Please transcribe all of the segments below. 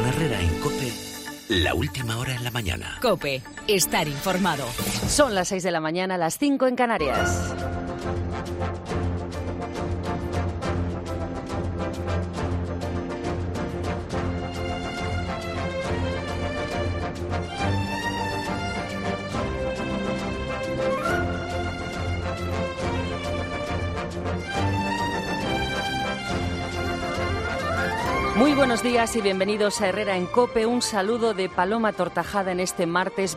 Con Herrera en COPE, la última hora en la mañana. COPE, estar informado. Son las 6 de la mañana, las 5 en Canarias. Muy buenos días y bienvenidos a Herrera en COPE. Un saludo de Paloma Tortajada en este martes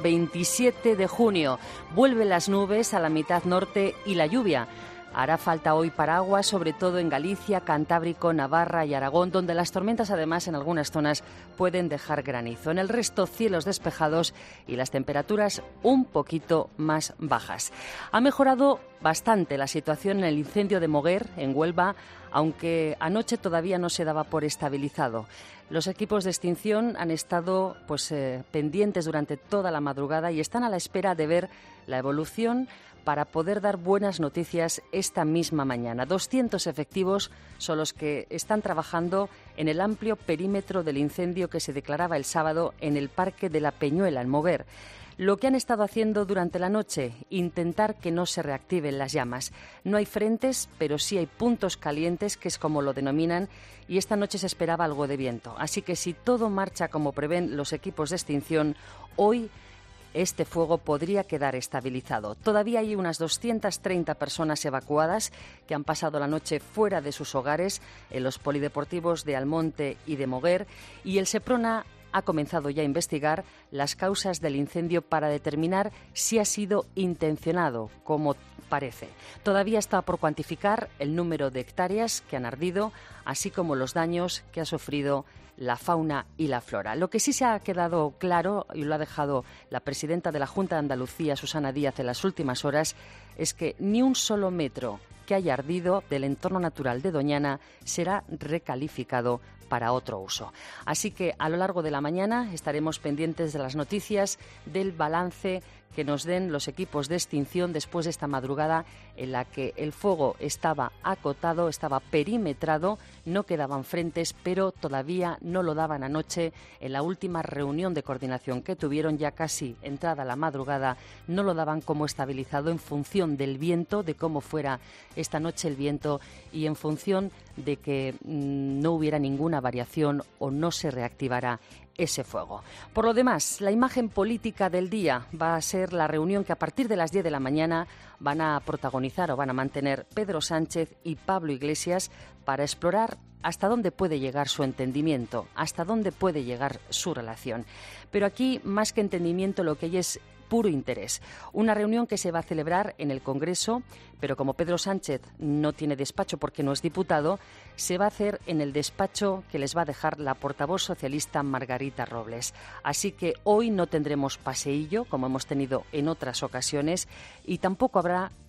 27 de junio. Vuelven las nubes a la mitad norte y la lluvia. Hará falta hoy paraguas, sobre todo en Galicia, Cantábrico, Navarra y Aragón, donde las tormentas además en algunas zonas pueden dejar granizo. En el resto, cielos despejados y las temperaturas un poquito más bajas. Ha mejorado bastante la situación en el incendio de Moguer, en Huelva, aunque anoche todavía no se daba por estabilizado. Los equipos de extinción han estado pendientes durante toda la madrugada y están a la espera de ver la evolución para poder dar buenas noticias esta misma mañana. 200 efectivos son los que están trabajando en el amplio perímetro del incendio que se declaraba el sábado en el Parque de la Peñuela, en Moguer. Lo que han estado haciendo durante la noche, intentar que no se reactiven las llamas. No hay frentes, pero sí hay puntos calientes, que es como lo denominan, y esta noche se esperaba algo de viento. Así que si todo marcha como prevén los equipos de extinción, hoy este fuego podría quedar estabilizado. Todavía hay unas 230 personas evacuadas que han pasado la noche fuera de sus hogares en los polideportivos de Almonte y de Moguer, y el Seprona ha comenzado ya a investigar las causas del incendio para determinar si ha sido intencionado, como parece. Todavía está por cuantificar el número de hectáreas que han ardido, así como los daños que ha sufrido la fauna y la flora. Lo que sí se ha quedado claro, y lo ha dejado la presidenta de la Junta de Andalucía, Susana Díaz, en las últimas horas, es que ni un solo metro que haya ardido del entorno natural de Doñana será recalificado para otro uso. Así que a lo largo de la mañana estaremos pendientes de las noticias, del balance que nos den los equipos de extinción después de esta madrugada en la que el fuego estaba acotado, estaba perimetrado, no quedaban frentes, pero todavía no lo daban anoche en la última reunión de coordinación que tuvieron, ya casi entrada la madrugada, no lo daban como estabilizado en función del viento, de cómo fuera esta noche el viento y en función de que no hubiera ninguna variación o no se reactivara ese fuego. Por lo demás, la imagen política del día va a ser la reunión que a partir de las 10 de la mañana van a protagonizar o van a mantener Pedro Sánchez y Pablo Iglesias para explorar hasta dónde puede llegar su entendimiento, hasta dónde puede llegar su relación. Pero aquí, más que entendimiento, lo que hay es puro interés. Una reunión que se va a celebrar en el Congreso, pero como Pedro Sánchez no tiene despacho porque no es diputado, se va a hacer en el despacho que les va a dejar la portavoz socialista Margarita Robles. Así que hoy no tendremos paseillo, como hemos tenido en otras ocasiones, y tampoco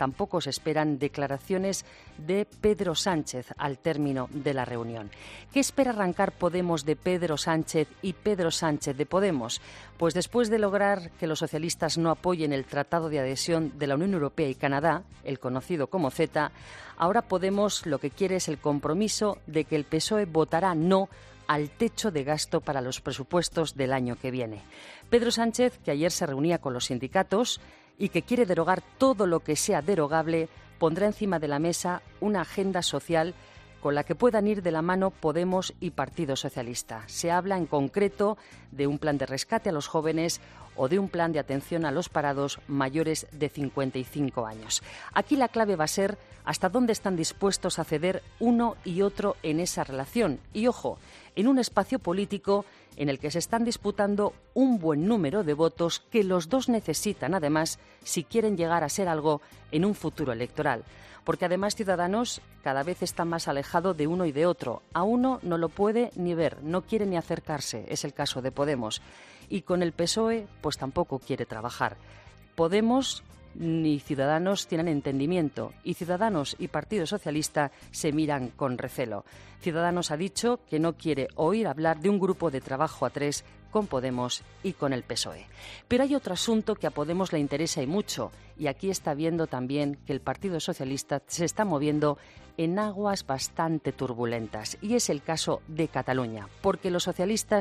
se esperan declaraciones de Pedro Sánchez al término de la reunión. ¿Qué espera arrancar Podemos de Pedro Sánchez y Pedro Sánchez de Podemos? Pues después de lograr que los socialistas no apoyen el Tratado de Adhesión de la Unión Europea y Canadá, el conocido como CETA, ahora Podemos lo que quiere es el compromiso de que el PSOE votará no al techo de gasto para los presupuestos del año que viene. Pedro Sánchez, que ayer se reunía con los sindicatos y que quiere derogar todo lo que sea derogable, pondrá encima de la mesa una agenda social con la que puedan ir de la mano Podemos y Partido Socialista. Se habla en concreto de un plan de rescate a los jóvenes o de un plan de atención a los parados mayores de 55 años. Aquí la clave va a ser hasta dónde están dispuestos a ceder uno y otro en esa relación. Y ojo, en un espacio político en el que se están disputando un buen número de votos que los dos necesitan, además, si quieren llegar a ser algo en un futuro electoral. Porque además Ciudadanos cada vez está más alejado de uno y de otro. A uno no lo puede ni ver, no quiere ni acercarse, es el caso de Podemos. Y con el PSOE, pues tampoco quiere trabajar. Podemos ni Ciudadanos tienen entendimiento y Ciudadanos y Partido Socialista se miran con recelo. Ciudadanos ha dicho que no quiere oír hablar de un grupo de trabajo a tres con Podemos y con el PSOE. Pero hay otro asunto que a Podemos le interesa y mucho, y aquí está viendo también que el Partido Socialista se está moviendo en aguas bastante turbulentas, y es el caso de Cataluña, porque los socialistas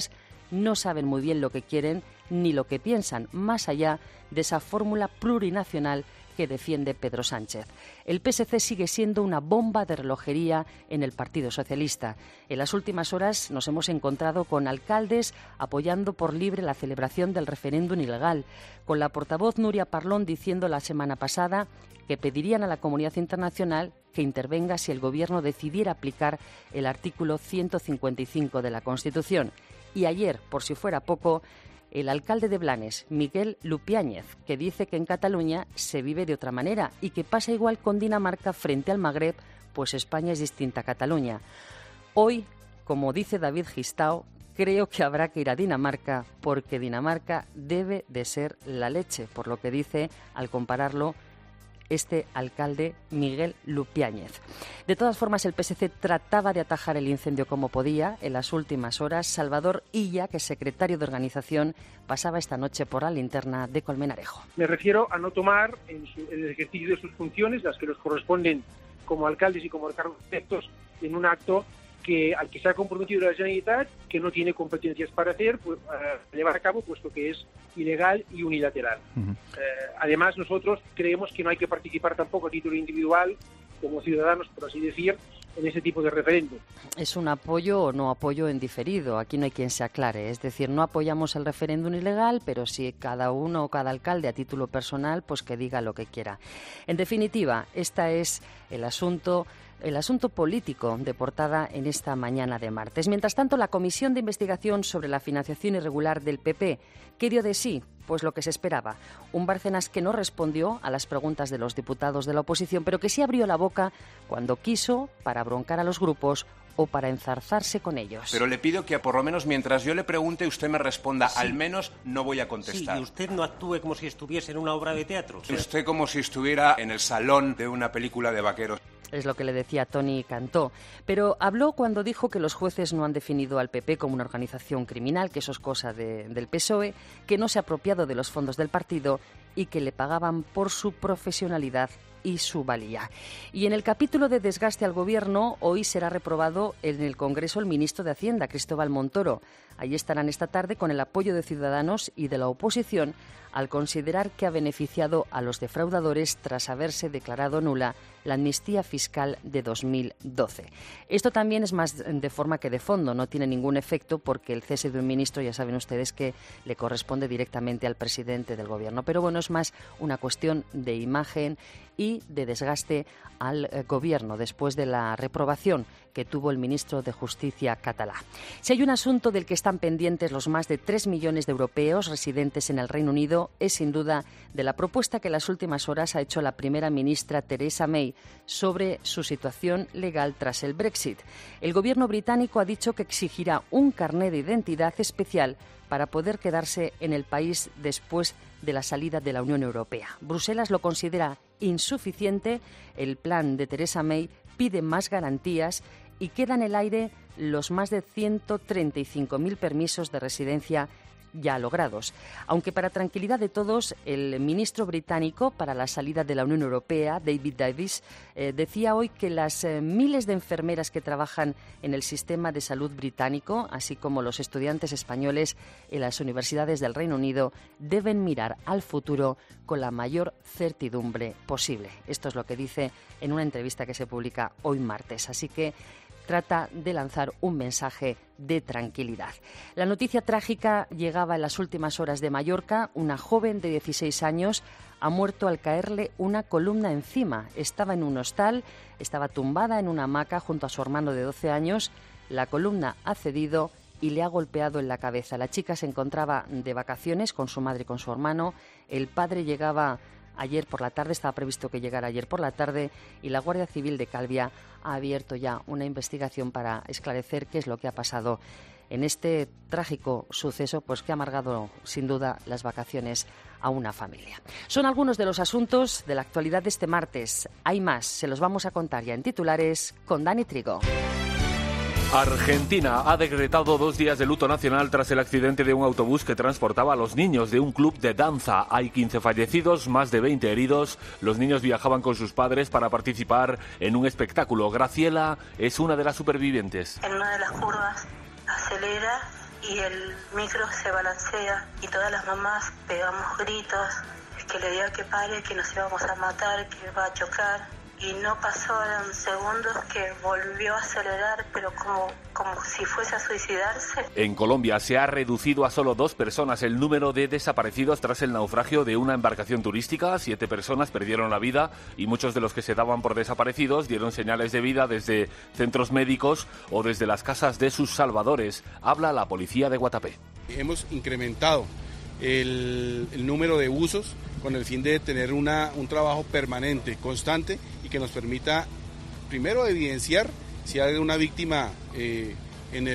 no saben muy bien lo que quieren ni lo que piensan, más allá de esa fórmula plurinacional que defiende Pedro Sánchez. El PSC sigue siendo una bomba de relojería en el Partido Socialista. En las últimas horas nos hemos encontrado con alcaldes apoyando por libre la celebración del referéndum ilegal, con la portavoz Nuria Parlon diciendo la semana pasada que pedirían a la comunidad internacional que intervenga si el Gobierno decidiera aplicar el artículo 155 de la Constitución. Y ayer, por si fuera poco, el alcalde de Blanes, Miguel Lupiáñez, que dice que en Cataluña se vive de otra manera y que pasa igual con Dinamarca frente al Magreb, pues España es distinta a Cataluña. Hoy, como dice David Gistau, creo que habrá que ir a Dinamarca porque Dinamarca debe de ser la leche, por lo que dice al compararlo este alcalde Miguel Lupiáñez. De todas formas, el PSC trataba de atajar el incendio como podía. En las últimas horas, Salvador Illa, que es secretario de organización, pasaba esta noche por la linterna de Colmenarejo. Me refiero a no tomar en el ejercicio de sus funciones, las que les corresponden como alcaldes y como cargos electos, en un acto al que se ha comprometido la Generalitat, que no tiene competencias para llevar a cabo, puesto que es ilegal y unilateral. Además, nosotros creemos que no hay que participar tampoco a título individual, como ciudadanos, por así decir, en ese tipo de referéndum. Es un apoyo o no apoyo en diferido, aquí no hay quien se aclare, es decir, no apoyamos el referéndum ilegal, pero si cada uno o cada alcalde a título personal, pues que diga lo que quiera. En definitiva, este es el asunto político de portada en esta mañana de martes. Mientras tanto, la Comisión de Investigación sobre la Financiación Irregular del PP, ¿qué dio de sí? Pues lo que se esperaba. Un Bárcenas que no respondió a las preguntas de los diputados de la oposición, pero que sí abrió la boca cuando quiso para broncar a los grupos o para enzarzarse con ellos. Pero le pido que por lo menos mientras yo le pregunte usted me responda. Sí. Al menos no voy a contestar. Sí, y usted no actúe como si estuviese en una obra de teatro. Usted como si estuviera en el salón de una película de vaqueros. Es lo que le decía Toni Cantó. Pero habló cuando dijo que los jueces no han definido al PP como una organización criminal, que eso es cosa del PSOE, que no se ha apropiado de los fondos del partido y que le pagaban por su profesionalidad y su valía. Y en el capítulo de desgaste al Gobierno, hoy será reprobado en el Congreso el ministro de Hacienda, Cristóbal Montoro. Allí estarán esta tarde con el apoyo de Ciudadanos y de la oposición al considerar que ha beneficiado a los defraudadores tras haberse declarado nula la amnistía fiscal de 2012. Esto también es más de forma que de fondo, no tiene ningún efecto porque el cese de un ministro ya saben ustedes que le corresponde directamente al presidente del Gobierno. Pero bueno, es más una cuestión de imagen y de desgaste al Gobierno después de la reprobación que tuvo el ministro de Justicia catalá. Si hay un asunto del que están pendientes los más de 3 millones de europeos residentes en el Reino Unido, es sin duda de la propuesta que en las últimas horas ha hecho la primera ministra Theresa May sobre su situación legal tras el Brexit. El Gobierno británico ha dicho que exigirá un carné de identidad especial para poder quedarse en el país después de la salida de la Unión Europea. Bruselas lo considera insuficiente. El plan de Theresa May pide más garantías y queda en el aire los más de 135.000 permisos de residencia ya logrados. Aunque para tranquilidad de todos, el ministro británico para la salida de la Unión Europea, David Davis, decía hoy que las miles de enfermeras que trabajan en el sistema de salud británico, así como los estudiantes españoles en las universidades del Reino Unido, deben mirar al futuro con la mayor certidumbre posible. Esto es lo que dice en una entrevista que se publica hoy martes. Así que trata de lanzar un mensaje de tranquilidad. La noticia trágica llegaba en las últimas horas de Mallorca. Una joven de 16 años ha muerto al caerle una columna encima. Estaba en un hostal, estaba tumbada en una hamaca junto a su hermano de 12 años. La columna ha cedido y le ha golpeado en la cabeza. La chica se encontraba de vacaciones con su madre y con su hermano. El padre llegaba ayer por la tarde, estaba previsto que llegara ayer por la tarde, y la Guardia Civil de Calvia ha abierto ya una investigación para esclarecer qué es lo que ha pasado en este trágico suceso, pues que ha amargado sin duda las vacaciones a una familia. Son algunos de los asuntos de la actualidad de este martes. Hay más, se los vamos a contar ya en titulares con Dani Trigo. Argentina ha decretado 2 días de luto nacional tras el accidente de un autobús que transportaba a los niños de un club de danza. Hay 15 fallecidos, más de 20 heridos. Los niños viajaban con sus padres para participar en un espectáculo. Graciela es una de las supervivientes. En una de las curvas acelera y el micro se balancea y todas las mamás pegamos gritos, que le diga que pare, que nos íbamos a matar, que va a chocar. Y no pasaron segundos que volvió a acelerar, pero como si fuese a suicidarse. En Colombia se ha reducido a solo 2 personas el número de desaparecidos tras el naufragio de una embarcación turística. 7 personas perdieron la vida y muchos de los que se daban por desaparecidos dieron señales de vida desde centros médicos o desde las casas de sus salvadores. Habla la policía de Guatapé. Hemos incrementado el número de buzos con el fin de tener un trabajo permanente, constante y que nos permita primero evidenciar si hay una víctima en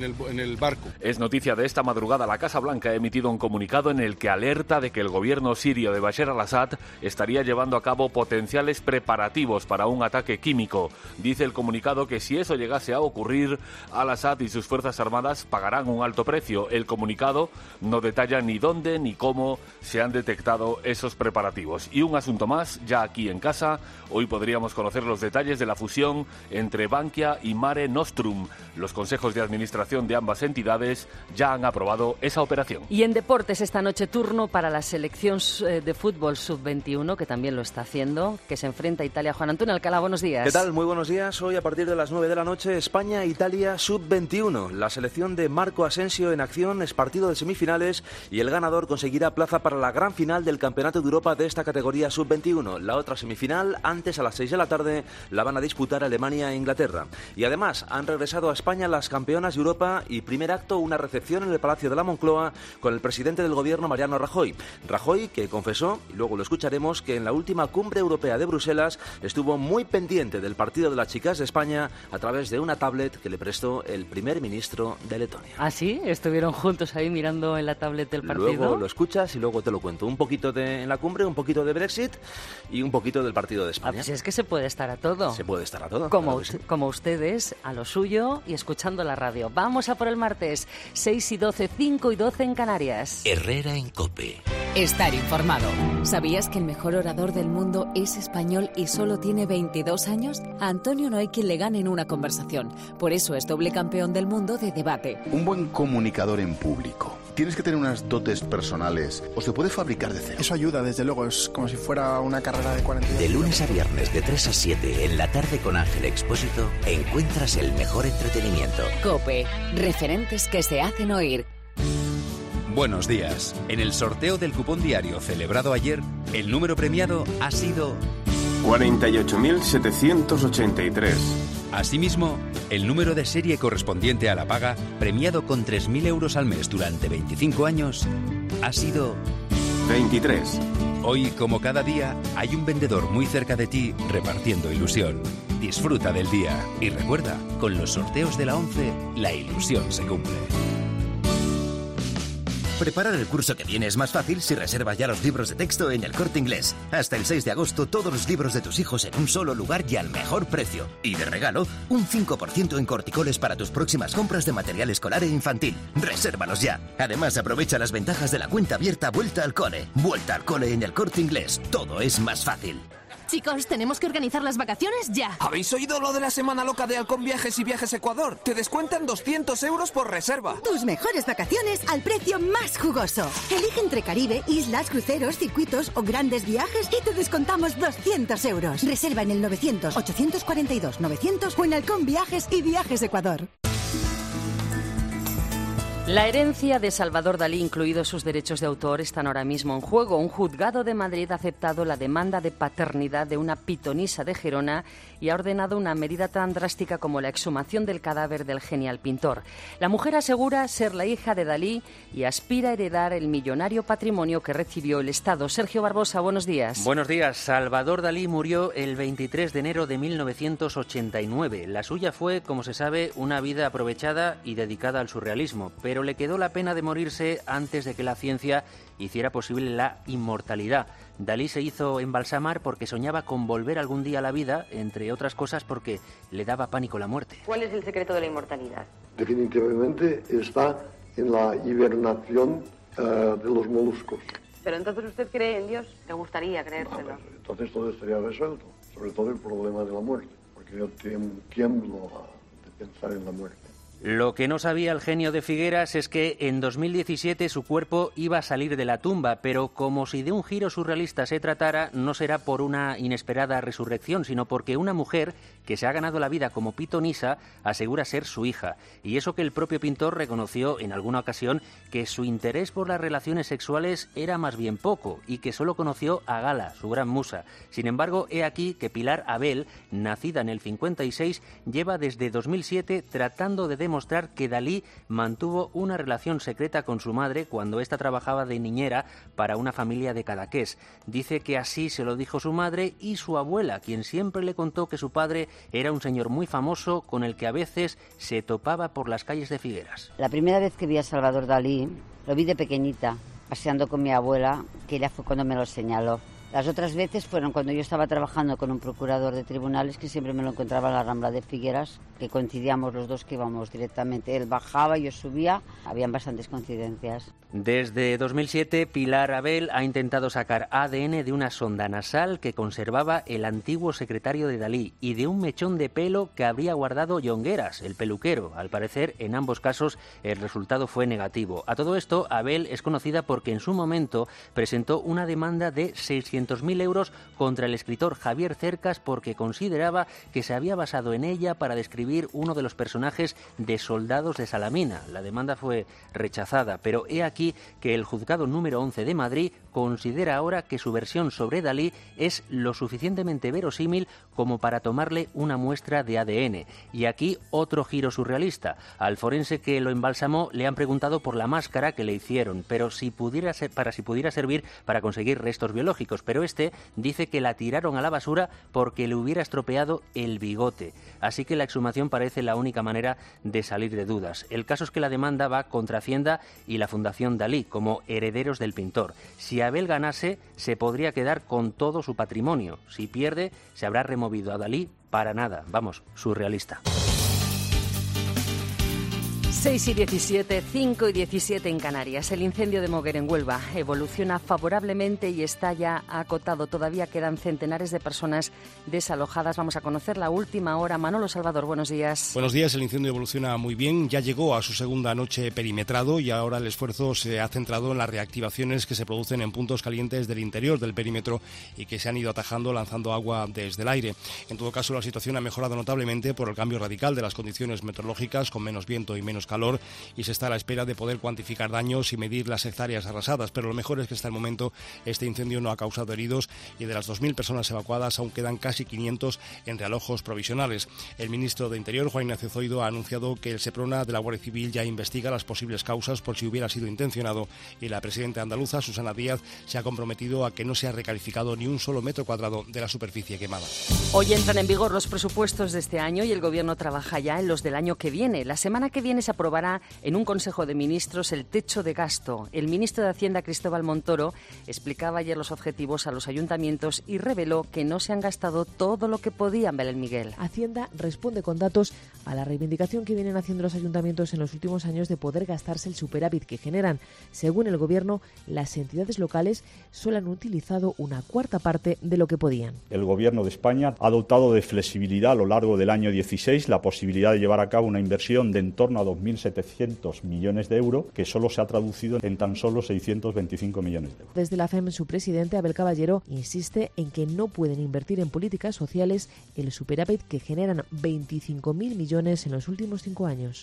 el barco. Es noticia de esta madrugada. La Casa Blanca ha emitido un comunicado en el que alerta de que el gobierno sirio de Bashar al-Assad estaría llevando a cabo potenciales preparativos para un ataque químico. Dice el comunicado que si eso llegase a ocurrir, al-Assad y sus fuerzas armadas pagarán un alto precio. El comunicado no detalla ni dónde ni cómo se han detectado esos preparativos. Y un asunto más, ya aquí en casa, hoy podríamos conocer los detalles de la fusión entre Bankia y Mare Nostrum. Los consejos de administración de ambas entidades ya han aprobado esa operación. Y en deportes esta noche turno para la selección de fútbol sub-21, que también lo está haciendo, que se enfrenta a Italia. Juan Antonio Alcalá, buenos días. ¿Qué tal? Muy buenos días. Hoy a partir de las 9 de la noche, España-Italia sub-21. La selección de Marco Asensio en acción es partido de semifinales y el ganador conseguirá plaza para la gran final del Campeonato de Europa de esta categoría sub-21. La otra semifinal, antes a las 6 de la tarde, la van a disputar Alemania e Inglaterra. Y además han regresado a España las campeonas de Europa y primer acto, una recepción en el Palacio de la Moncloa con el presidente del gobierno, Mariano Rajoy. Rajoy, que confesó, y luego lo escucharemos, que en la última cumbre europea de Bruselas estuvo muy pendiente del partido de las chicas de España a través de una tablet que le prestó el primer ministro de Letonia. ¿Ah, sí? ¿Estuvieron juntos ahí mirando en la tablet del partido? Luego lo escuchas y luego te lo cuento. Un poquito en la cumbre, un poquito de Brexit y un poquito del partido de España. Ah, pues es que se puede estar a todo. Se puede estar a todo. Como, claro que sí. Como ustedes, a lo suyo y escuchando la radio. Vamos a por el martes, 6 y 12, 5 y 12 en Canarias. Herrera en COPE. Estar informado. ¿Sabías que el mejor orador del mundo es español y solo tiene 22 años? A Antonio no hay quien le gane en una conversación. Por eso es doble campeón del mundo de debate. Un buen comunicador en público. Tienes que tener unas dotes personales o se puede fabricar de cero. Eso ayuda, desde luego. Es como si fuera una carrera de 40 años. De lunes a viernes de 3 a 7 en la tarde con Ángel Expósito encuentras el mejor entretenimiento. COPE. Referentes que se hacen oír. Buenos días. En el sorteo del cupón diario celebrado ayer, el número premiado ha sido 48.783. Asimismo, el número de serie correspondiente a la paga, premiado con 3.000 euros al mes durante 25 años, ha sido 23. Hoy, como cada día, hay un vendedor muy cerca de ti repartiendo ilusión. Disfruta del día y recuerda, con los sorteos de la 11, la ilusión se cumple. Preparar el curso que viene es más fácil si reservas ya los libros de texto en El Corte Inglés. Hasta el 6 de agosto, todos los libros de tus hijos en un solo lugar y al mejor precio. Y de regalo, un 5% en corticoles para tus próximas compras de material escolar e infantil. ¡Resérvalos ya! Además, aprovecha las ventajas de la cuenta abierta Vuelta al Cole. Vuelta al Cole en El Corte Inglés. Todo es más fácil. Chicos, tenemos que organizar las vacaciones ya. ¿Habéis oído lo de la semana loca de Halcón Viajes y Viajes Ecuador? Te descuentan 200 euros por reserva. Tus mejores vacaciones al precio más jugoso. Elige entre Caribe, islas, cruceros, circuitos o grandes viajes y te descontamos 200 euros. Reserva en el 900-842-900 o en Halcón Viajes y Viajes Ecuador. La herencia de Salvador Dalí, incluidos sus derechos de autor, están ahora mismo en juego. Un juzgado de Madrid ha aceptado la demanda de paternidad de una pitonisa de Gerona y ha ordenado una medida tan drástica como la exhumación del cadáver del genial pintor. La mujer asegura ser la hija de Dalí y aspira a heredar el millonario patrimonio que recibió el Estado. Sergio Barbosa, buenos días. Buenos días. Salvador Dalí murió el 23 de enero de 1989. La suya fue, como se sabe, una vida aprovechada y dedicada al surrealismo, pero le quedó la pena de morirse antes de que la ciencia hiciera posible la inmortalidad. Dalí se hizo embalsamar porque soñaba con volver algún día a la vida, entre otras cosas porque le daba pánico la muerte. ¿Cuál es el secreto de la inmortalidad? Definitivamente está en la hibernación de los moluscos. Pero entonces usted cree en Dios, le gustaría creérselo. Entonces todo estaría resuelto, sobre todo el problema de la muerte, porque yo tiemblo de pensar en la muerte. Lo que no sabía el genio de Figueras es que en 2017 su cuerpo iba a salir de la tumba, pero como si de un giro surrealista se tratara, no será por una inesperada resurrección, sino porque una mujer que se ha ganado la vida como pitonisa asegura ser su hija. Y eso que el propio pintor reconoció en alguna ocasión que su interés por las relaciones sexuales era más bien poco y que solo conoció a Gala, su gran musa. Sin embargo, he aquí que Pilar Abel, nacida en el 56, lleva desde 2007 tratando de demostrar que Dalí mantuvo una relación secreta con su madre cuando ésta trabajaba de niñera para una familia de Cadaqués. Dice que así se lo dijo su madre y su abuela, quien siempre le contó que su padre era un señor muy famoso con el que a veces se topaba por las calles de Figueras. La primera vez que vi a Salvador Dalí, lo vi de pequeñita, paseando con mi abuela, que ella fue cuando me lo señaló. Las otras veces fueron cuando yo estaba trabajando con un procurador de tribunales que siempre me lo encontraba en la Rambla de Figueras, que coincidíamos los dos que íbamos directamente. Él bajaba, yo subía, habían bastantes coincidencias. Desde 2007, Pilar Abel ha intentado sacar ADN de una sonda nasal que conservaba el antiguo secretario de Dalí y de un mechón de pelo que habría guardado Jongueras, el peluquero. Al parecer, en ambos casos, el resultado fue negativo. A todo esto, Abel es conocida porque en su momento presentó una demanda de 600.000 euros contra el escritor Javier Cercas porque consideraba que se había basado en ella para describir uno de los personajes de Soldados de Salamina. La demanda fue rechazada, pero he aquí que el juzgado número 11 de Madrid considera ahora que su versión sobre Dalí es lo suficientemente verosímil como para tomarle una muestra de ADN. Y aquí otro giro surrealista. Al forense que lo embalsamó le han preguntado por la máscara que le hicieron, pero si pudiera servir para conseguir restos biológicos. Pero este dice que la tiraron a la basura porque le hubiera estropeado el bigote. Así que la exhumación parece la única manera de salir de dudas. El caso es que la demanda va contra Hacienda y la Fundación Dalí como herederos del pintor. Si Abel ganase, se podría quedar con todo su patrimonio. Si pierde, se habrá removido a Dalí para nada. Vamos, surrealista. 6 y 17, 5 y 17 en Canarias. El incendio de Moguer en Huelva evoluciona favorablemente y está ya acotado. Todavía quedan centenares de personas desalojadas. Vamos a conocer la última hora. Manolo Salvador, buenos días. Buenos días. El incendio evoluciona muy bien. Ya llegó a su segunda noche perimetrado y ahora el esfuerzo se ha centrado en las reactivaciones que se producen en puntos calientes del interior del perímetro y que se han ido atajando lanzando agua desde el aire. En todo caso, la situación ha mejorado notablemente por el cambio radical de las condiciones meteorológicas, con menos viento y menos calor, y se está a la espera de poder cuantificar daños y medir las hectáreas arrasadas, pero lo mejor es que hasta el momento este incendio no ha causado heridos y de las 2.000 personas evacuadas aún quedan casi 500 en realojos provisionales. El ministro de Interior, Juan Ignacio Zoido, ha anunciado que el Seprona de la Guardia Civil ya investiga las posibles causas por si hubiera sido intencionado y la presidenta andaluza, Susana Díaz, se ha comprometido a que no se ha recalificado ni un solo metro cuadrado de la superficie quemada. Hoy entran en vigor los presupuestos de este año y el Gobierno trabaja ya en los del año que viene. La semana que viene se aprobará en un Consejo de Ministros el techo de gasto. El ministro de Hacienda, Cristóbal Montoro, explicaba ayer los objetivos a los ayuntamientos y reveló que no se han gastado todo lo que podían. Belén Miguel. Hacienda responde con datos a la reivindicación que vienen haciendo los ayuntamientos en los últimos años de poder gastarse el superávit que generan. Según el Gobierno, las entidades locales solo han utilizado una cuarta parte de lo que podían. El Gobierno de España ha dotado de flexibilidad a lo largo del año 16 la posibilidad de llevar a cabo una inversión de en torno a 2.700 millones de euros, que solo se ha traducido en tan solo 625 millones de euros. Desde la FEM, su presidente, Abel Caballero, insiste en que no pueden invertir en políticas sociales el superávit que generan 25.000 millones en los últimos 5 años.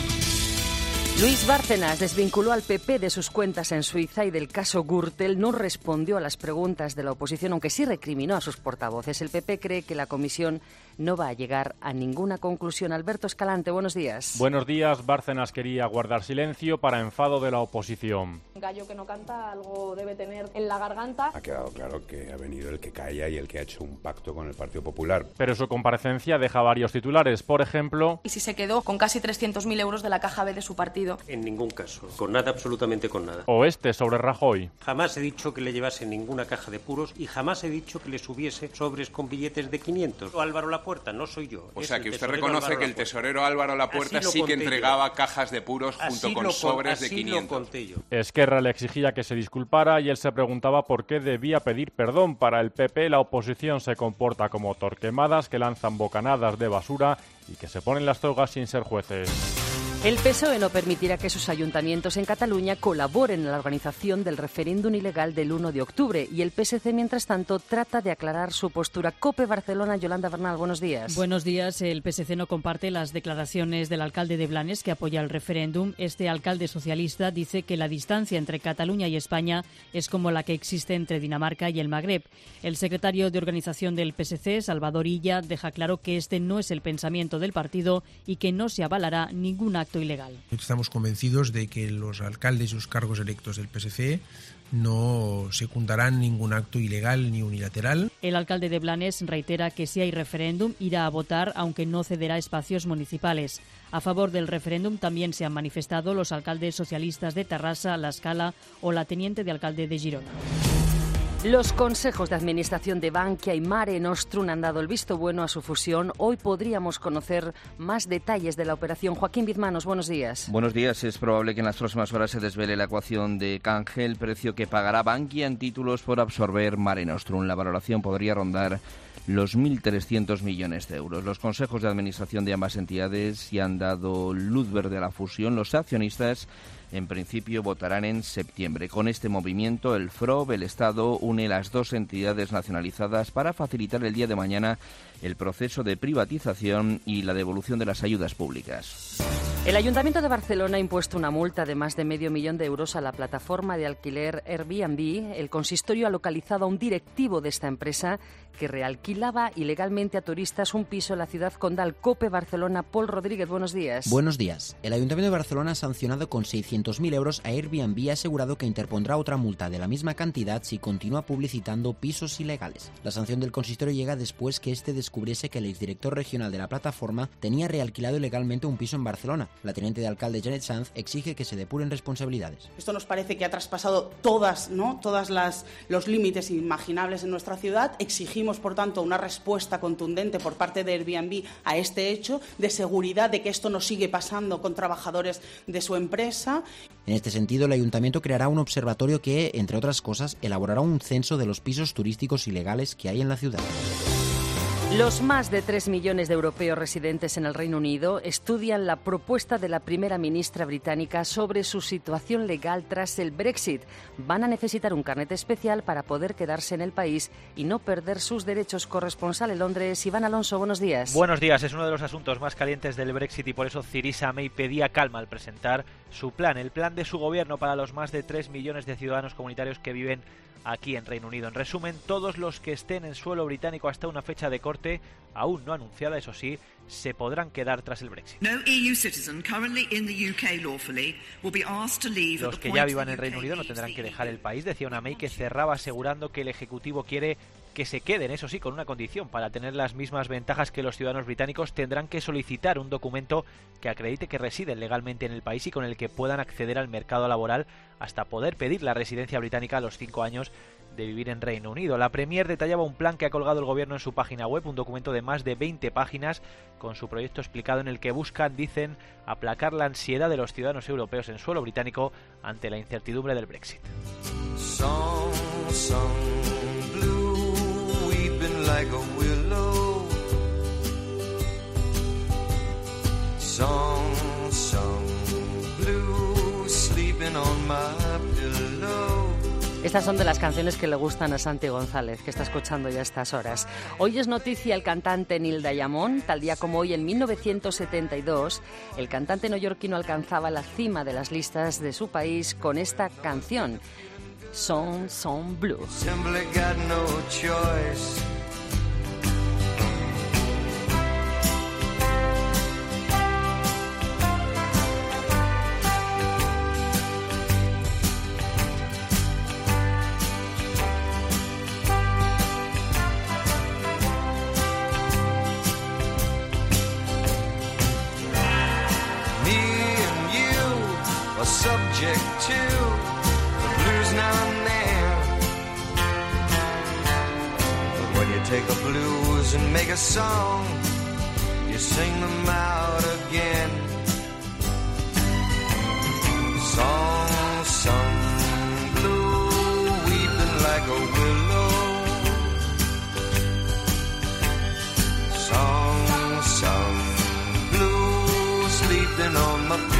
Luis Bárcenas desvinculó al PP de sus cuentas en Suiza y del caso Gürtel. No respondió a las preguntas de la oposición, aunque sí recriminó a sus portavoces. El PP cree que la comisión no va a llegar a ninguna conclusión. Alberto Escalante, buenos días. Buenos días. Bárcenas quería guardar silencio para enfado de la oposición. Un gallo que no canta algo debe tener en la garganta. Ha quedado claro que ha venido el que calla y el que ha hecho un pacto con el Partido Popular. Pero su comparecencia deja varios titulares. Por ejemplo... Y si se quedó con casi 300.000 euros de la caja B de su partido. En ningún caso. Con nada, absolutamente con nada. O este sobre Rajoy. Jamás he dicho que le llevase ninguna caja de puros y jamás he dicho que le subiese sobres con billetes de 500. Álvaro Lapuerta, no soy yo. O sea, que usted reconoce que el tesorero Álvaro Lapuerta sí que entregaba cajas de puros junto con sobres de 500. Lo conté yo. Esquerra le exigía que se disculpara y él se preguntaba por qué debía pedir perdón. Para el PP, la oposición se comporta como torquemadas que lanzan bocanadas de basura y que se ponen las togas sin ser jueces. El PSOE no permitirá que sus ayuntamientos en Cataluña colaboren en la organización del referéndum ilegal del 1 de octubre y el PSC, mientras tanto, trata de aclarar su postura. COPE Barcelona, Yolanda Bernal, buenos días. Buenos días. El PSC no comparte las declaraciones del alcalde de Blanes, que apoya el referéndum. Este alcalde socialista dice que la distancia entre Cataluña y España es como la que existe entre Dinamarca y el Magreb. El secretario de organización del PSC, Salvador Illa, deja claro que este no es el pensamiento del partido y que no se avalará ningún acto ilegal. Estamos convencidos de que los alcaldes y los cargos electos del PSC no secundarán ningún acto ilegal ni unilateral. El alcalde de Blanes reitera que si hay referéndum irá a votar, aunque no cederá espacios municipales. A favor del referéndum también se han manifestado los alcaldes socialistas de Terrassa, La Scala o la teniente de alcalde de Girona. Los consejos de administración de Bankia y Mare Nostrum han dado el visto bueno a su fusión. Hoy podríamos conocer más detalles de la operación. Joaquín Bizmanos, buenos días. Buenos días. Es probable que en las próximas horas se desvele la ecuación de canje, el precio que pagará Bankia en títulos por absorber Mare Nostrum. La valoración podría rondar los 1.300 millones de euros. Los consejos de administración de ambas entidades ya han dado luz verde a la fusión. Los accionistas en principio votarán en septiembre. Con este movimiento, el FROB, el Estado, une las dos entidades nacionalizadas para facilitar el día de mañana el proceso de privatización y la devolución de las ayudas públicas. El Ayuntamiento de Barcelona ha impuesto una multa de más de $500.000 de euros a la plataforma de alquiler Airbnb. El consistorio ha localizado a un directivo de esta empresa que realquilaba ilegalmente a turistas un piso en la ciudad condal. COPE Barcelona, Pol Rodríguez, buenos días. Buenos días. El Ayuntamiento de Barcelona ha sancionado con 600.000 euros a Airbnb y ha asegurado que interpondrá otra multa de la misma cantidad si continúa publicitando pisos ilegales. La sanción del consistorio llega después que este descubriese que el exdirector regional de la plataforma tenía realquilado ilegalmente un piso en Barcelona. La teniente de alcalde Janet Sanz exige que se depuren responsabilidades. Esto nos parece que ha traspasado todos los límites imaginables en nuestra ciudad. Exigimos, por tanto, una respuesta contundente por parte de Airbnb a este hecho, de seguridad de que esto no sigue pasando con trabajadores de su empresa. En este sentido, el Ayuntamiento creará un observatorio que, entre otras cosas, elaborará un censo de los pisos turísticos ilegales que hay en la ciudad. Los más de 3 millones de europeos residentes en el Reino Unido estudian la propuesta de la primera ministra británica sobre su situación legal tras el Brexit. Van a necesitar un carnet especial para poder quedarse en el país y no perder sus derechos. Corresponsal en Londres, Iván Alonso, buenos días. Buenos días. Es uno de los asuntos más calientes del Brexit y por eso Theresa May pedía calma al presentar su plan, el plan de su gobierno para los más de 3 millones de ciudadanos comunitarios que viven aquí en Reino Unido. En resumen, todos los que estén en suelo británico hasta una fecha de corte, aún no anunciada, eso sí, se podrán quedar tras el Brexit. Los que ya vivan en Reino Unido no tendrán que dejar el país, decía una May que cerraba asegurando que el Ejecutivo quiere que se queden, eso sí, con una condición: para tener las mismas ventajas que los ciudadanos británicos tendrán que solicitar un documento que acredite que residen legalmente en el país y con el que puedan acceder al mercado laboral hasta poder pedir la residencia británica a los 5 años de vivir en Reino Unido. La Premier detallaba un plan que ha colgado el gobierno en su página web, un documento de más de 20 páginas con su proyecto explicado, en el que buscan, dicen, aplacar la ansiedad de los ciudadanos europeos en suelo británico ante la incertidumbre del Brexit. Like a willow, song blue, sleeping on my pillow. Estas son de las canciones que le gustan a Santi González, que está escuchando ya a estas horas. Hoy es noticia el cantante Neil Diamond. Tal día como hoy, en 1972, el cantante neoyorquino alcanzaba la cima de las listas de su país con esta canción, Song Blue. Simply got no choice. Subject to the blues now and then, but when you take a blues and make a song, you sing them out again. Song blue, weeping like a willow. Song blue, sleeping on my pillow.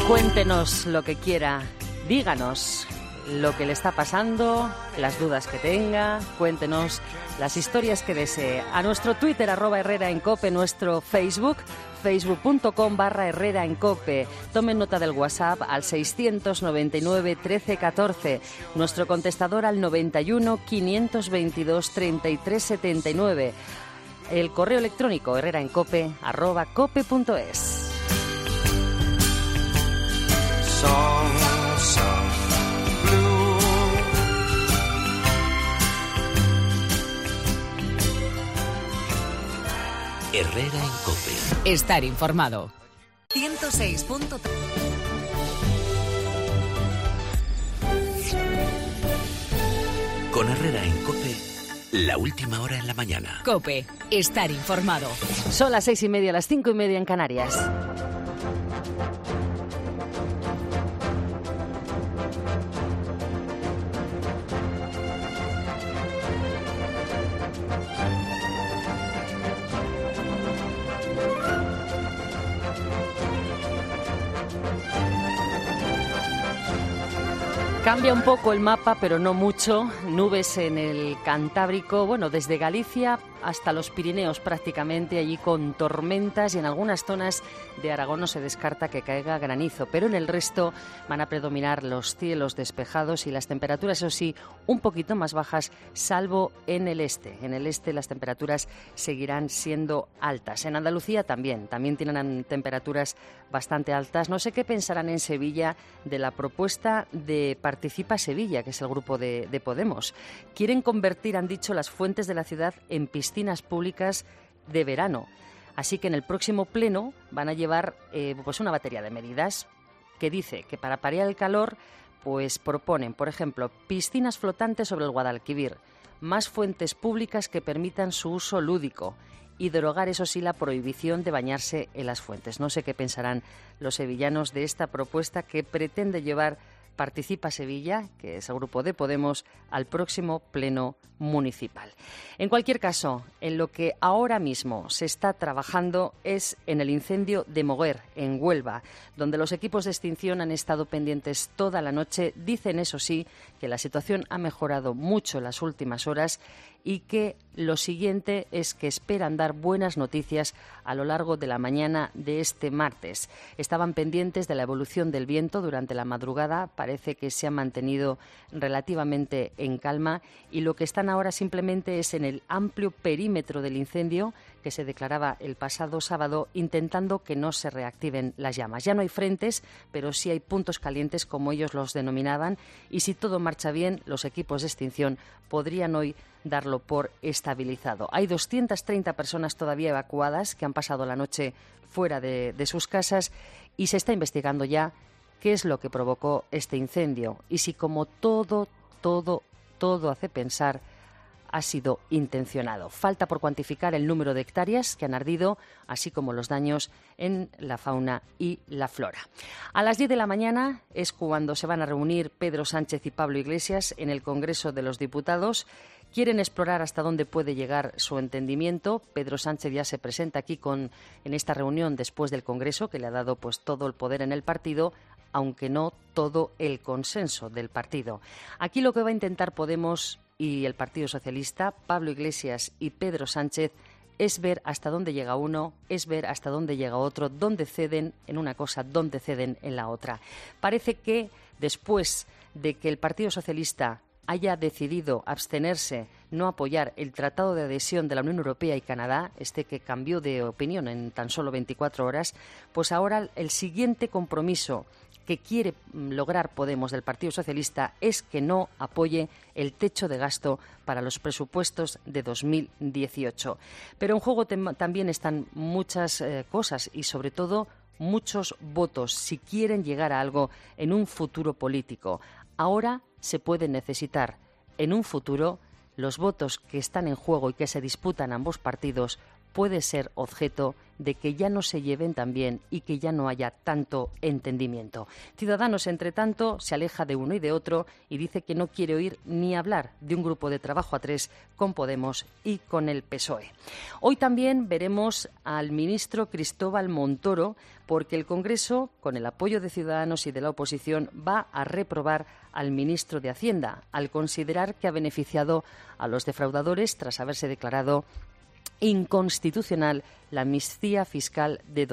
Cuéntenos lo que quiera, díganos lo que le está pasando, las dudas que tenga, cuéntenos las historias que desee. A nuestro Twitter, @HerreraEnCope, nuestro Facebook, facebook.com/HerreraEnCope. Tomen nota del WhatsApp al 699 13 14, nuestro contestador al 91 522 33 79, el correo electrónico herreraencope@cope.es. Herrera en COPE. Estar informado. 106.3. Con Herrera en COPE, la última hora en la mañana. COPE. Estar informado. Son las 6:30, las 5:30 en Canarias. Cambia un poco el mapa, pero no mucho. Nubes en el Cantábrico, bueno, desde Galicia hasta los Pirineos prácticamente, allí con tormentas, y en algunas zonas de Aragón no se descarta que caiga granizo, pero en el resto van a predominar los cielos despejados y las temperaturas, eso sí, un poquito más bajas, salvo en el este. En el este las temperaturas seguirán siendo altas. En Andalucía también tienen temperaturas bastante altas. No sé qué pensarán en Sevilla de la propuesta de Participa Sevilla, que es el grupo de Podemos. Quieren convertir, han dicho, las fuentes de la ciudad en piscinas públicas de verano. Así que en el próximo pleno van a llevar pues una batería de medidas que dice que para paliar el calor pues proponen, por ejemplo, piscinas flotantes sobre el Guadalquivir, más fuentes públicas que permitan su uso lúdico y derogar, eso sí, la prohibición de bañarse en las fuentes. No sé qué pensarán los sevillanos de esta propuesta que pretende llevar Participa Sevilla, que es el grupo de Podemos, al próximo pleno municipal. En cualquier caso, en lo que ahora mismo se está trabajando es en el incendio de Moguer, en Huelva, donde los equipos de extinción han estado pendientes toda la noche. Dicen, eso sí, que la situación ha mejorado mucho en las últimas horas y que lo siguiente es que esperan dar buenas noticias a lo largo de la mañana de este martes. Estaban pendientes de la evolución del viento durante la madrugada, parece que se ha mantenido relativamente en calma, y lo que están ahora simplemente es en el amplio perímetro del incendio que se declaraba el pasado sábado, intentando que no se reactiven las llamas. Ya no hay frentes, pero sí hay puntos calientes, como ellos los denominaban, y si todo marcha bien, los equipos de extinción podrían hoy darlo por estabilizado. Hay 230 personas todavía evacuadas que han pasado la noche fuera de sus casas, y se está investigando ya qué es lo que provocó este incendio y si, como todo hace pensar, ha sido intencionado. Falta por cuantificar el número de hectáreas que han ardido, así como los daños en la fauna y la flora. A las 10 de la mañana es cuando se van a reunir Pedro Sánchez y Pablo Iglesias en el Congreso de los Diputados. Quieren explorar hasta dónde puede llegar su entendimiento. Pedro Sánchez ya se presenta aquí en esta reunión después del Congreso, que le ha dado pues todo el poder en el partido, aunque no todo el consenso del partido. Aquí lo que va a intentar Podemos y el Partido Socialista, Pablo Iglesias y Pedro Sánchez, es ver hasta dónde llega uno, es ver hasta dónde llega otro, dónde ceden en una cosa, dónde ceden en la otra. Parece que después de que el Partido Socialista haya decidido abstenerse, no apoyar el Tratado de Adhesión de la Unión Europea y Canadá, que cambió de opinión en tan solo 24 horas, pues ahora el siguiente compromiso que quiere lograr Podemos del Partido Socialista es que no apoye el techo de gasto para los presupuestos de 2018. Pero en juego también están muchas cosas y, sobre todo, muchos votos si quieren llegar a algo en un futuro político. Ahora se pueden necesitar en un futuro los votos que están en juego y que se disputan ambos partidos puede ser objeto de que ya no se lleven tan bien y que ya no haya tanto entendimiento. Ciudadanos, entre tanto, se aleja de uno y de otro y dice que no quiere oír ni hablar de un grupo de trabajo a tres con Podemos y con el PSOE. Hoy también veremos al ministro Cristóbal Montoro, porque el Congreso, con el apoyo de Ciudadanos y de la oposición, va a reprobar al ministro de Hacienda, al considerar que ha beneficiado a los defraudadores tras haberse declarado inconstitucional la amnistía fiscal de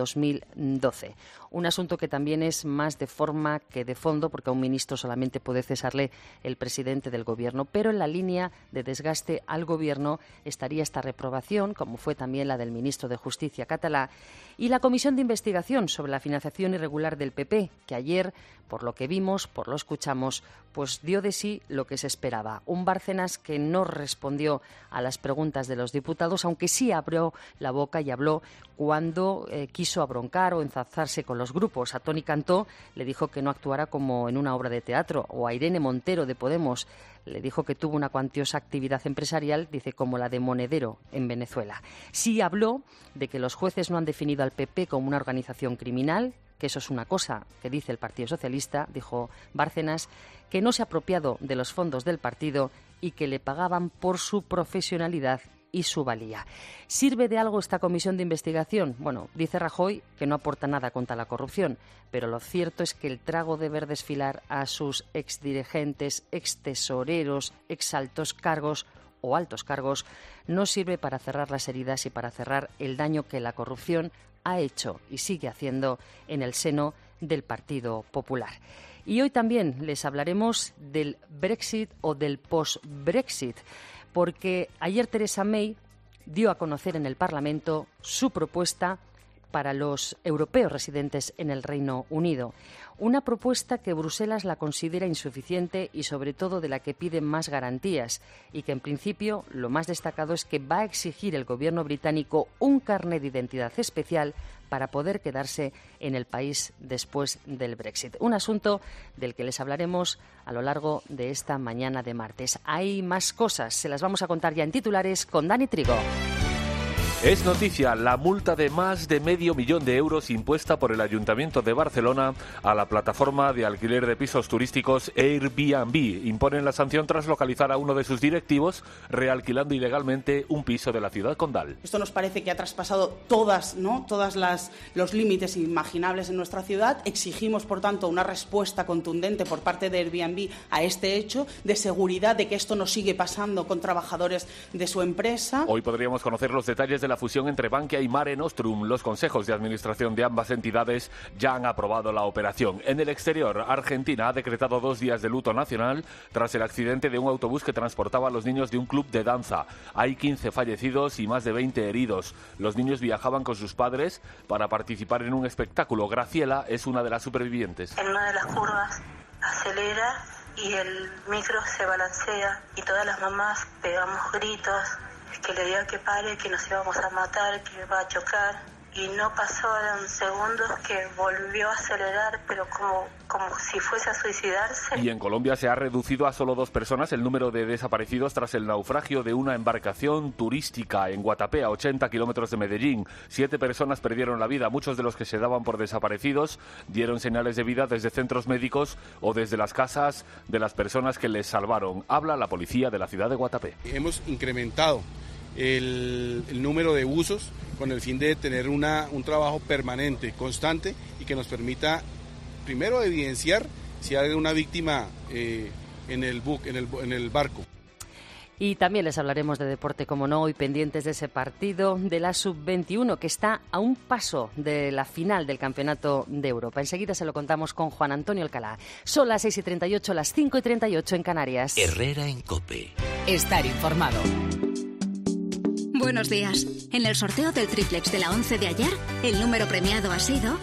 2012. Un asunto que también es más de forma que de fondo, porque a un ministro solamente puede cesarle el presidente del Gobierno. Pero en la línea de desgaste al Gobierno estaría esta reprobación, como fue también la del ministro de Justicia catalá, y la comisión de investigación sobre la financiación irregular del PP, que ayer, por lo que vimos, por lo escuchamos, pues dio de sí lo que se esperaba. Un Bárcenas que no respondió a las preguntas de los diputados, aunque sí abrió la boca y habló cuando quiso abroncar o enzarzarse con los grupos. A Toni Cantó le dijo que no actuara como en una obra de teatro, o a Irene Montero de Podemos le dijo que tuvo una cuantiosa actividad empresarial, dice, como la de Monedero en Venezuela. Sí habló de que los jueces no han definido al PP como una organización criminal, que eso es una cosa que dice el Partido Socialista, dijo Bárcenas, que no se ha apropiado de los fondos del partido y que le pagaban por su profesionalidad y su valía. ¿Sirve de algo esta comisión de investigación? Bueno, dice Rajoy que no aporta nada contra la corrupción, pero lo cierto es que el trago de ver desfilar a sus exdirigentes, extesoreros, exaltos cargos o altos cargos no sirve para cerrar las heridas y para cerrar el daño que la corrupción ha hecho y sigue haciendo en el seno del Partido Popular. Y hoy también les hablaremos del Brexit o del post-Brexit, porque ayer Theresa May dio a conocer en el Parlamento su propuesta para los europeos residentes en el Reino Unido. Una propuesta que Bruselas la considera insuficiente y sobre todo de la que pide más garantías y que en principio lo más destacado es que va a exigir el gobierno británico un carnet de identidad especial para poder quedarse en el país después del Brexit. Un asunto del que les hablaremos a lo largo de esta mañana de martes. Hay más cosas, se las vamos a contar ya en titulares con Dani Trigo. Es noticia la multa de más de €500,000 impuesta por el Ayuntamiento de Barcelona a la plataforma de alquiler de pisos turísticos Airbnb. Imponen la sanción tras localizar a uno de sus directivos realquilando ilegalmente un piso de la ciudad condal. Esto nos parece que ha traspasado todos los límites imaginables en nuestra ciudad. Exigimos, por tanto, una respuesta contundente por parte de Airbnb a este hecho, de seguridad de que esto no sigue pasando con trabajadores de su empresa. Hoy podríamos conocer los detalles de la fusión entre Bankia y Mare Nostrum. Los consejos de administración de ambas entidades ya han aprobado la operación. En el exterior, Argentina ha decretado 2 días de luto nacional tras el accidente de un autobús que transportaba a los niños de un club de danza. Hay 15 fallecidos y más de 20 heridos. Los niños viajaban con sus padres para participar en un espectáculo. Graciela es una de las supervivientes. En una de las curvas acelera y el micro se balancea y todas las mamás pegamos gritos, que le diga que pare, que nos íbamos a matar, que va a chocar. Y no pasaron segundos que volvió a acelerar, pero como si fuese a suicidarse. Y en Colombia se ha reducido a solo 2 personas el número de desaparecidos tras el naufragio de una embarcación turística en Guatapé, a 80 kilómetros de Medellín. 7 personas perdieron la vida. Muchos de los que se daban por desaparecidos dieron señales de vida desde centros médicos o desde las casas de las personas que les salvaron. Habla la policía de la ciudad de Guatapé. Hemos incrementado el número de buzos con el fin de tener un trabajo permanente, constante, y que nos permita primero evidenciar si hay una víctima en el barco. Y también les hablaremos de deporte, como no, hoy pendientes de ese partido de la Sub-21 que está a un paso de la final del Campeonato de Europa. Enseguida se lo contamos con Juan Antonio Alcalá. Son las 6:38, las 5:38 en Canarias. Herrera en COPE. Estar informado. Buenos días. En el sorteo del triplex de la 11 de ayer, el número premiado ha sido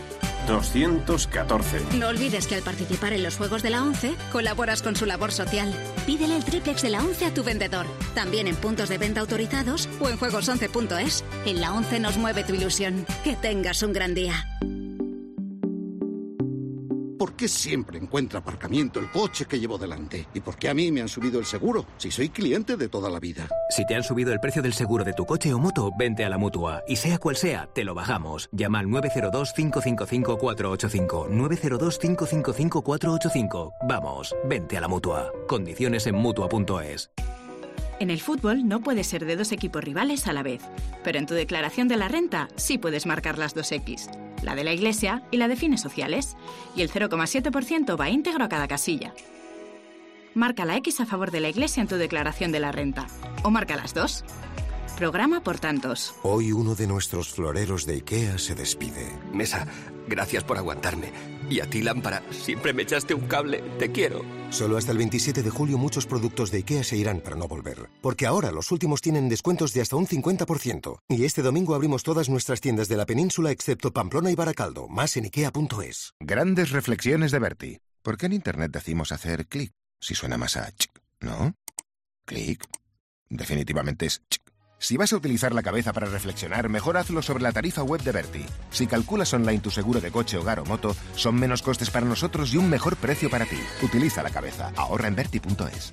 214. No olvides que al participar en los juegos de la 11, colaboras con su labor social. Pídele el triplex de la 11 a tu vendedor. También en puntos de venta autorizados o en juegos11.es. En la 11 nos mueve tu ilusión. Que tengas un gran día. ¿Por qué siempre encuentra aparcamiento el coche que llevo delante? ¿Y por qué a mí me han subido el seguro, si soy cliente de toda la vida? Si te han subido el precio del seguro de tu coche o moto, vente a la Mutua. Y sea cual sea, te lo bajamos. Llama al 902-555-485. 902-555-485. Vamos, vente a la Mutua. Condiciones en Mutua.es. En el fútbol no puedes ser de 2 equipos rivales a la vez, pero en tu declaración de la renta sí puedes marcar las 2 X, la de la Iglesia y la de fines sociales, y el 0,7% va íntegro a cada casilla. Marca la X a favor de la Iglesia en tu declaración de la renta, o marca las 2. Programa por tantos. Hoy uno de nuestros floreros de IKEA se despide. Mesa, gracias por aguantarme. Y a ti, Lámpara, siempre me echaste un cable. Te quiero. Solo hasta el 27 de julio muchos productos de IKEA se irán para no volver. Porque ahora los últimos tienen descuentos de hasta un 50%. Y este domingo abrimos todas nuestras tiendas de la península excepto Pamplona y Baracaldo. Más en IKEA.es. Grandes reflexiones de Bertie. ¿Por qué en Internet decimos hacer clic? Si suena más a ch, ¿no? Clic. Definitivamente es ch. Si vas a utilizar la cabeza para reflexionar, mejor hazlo sobre la tarifa web de Berti. Si calculas online tu seguro de coche, hogar o moto, son menos costes para nosotros y un mejor precio para ti. Utiliza la cabeza. Ahorra en Berti.es.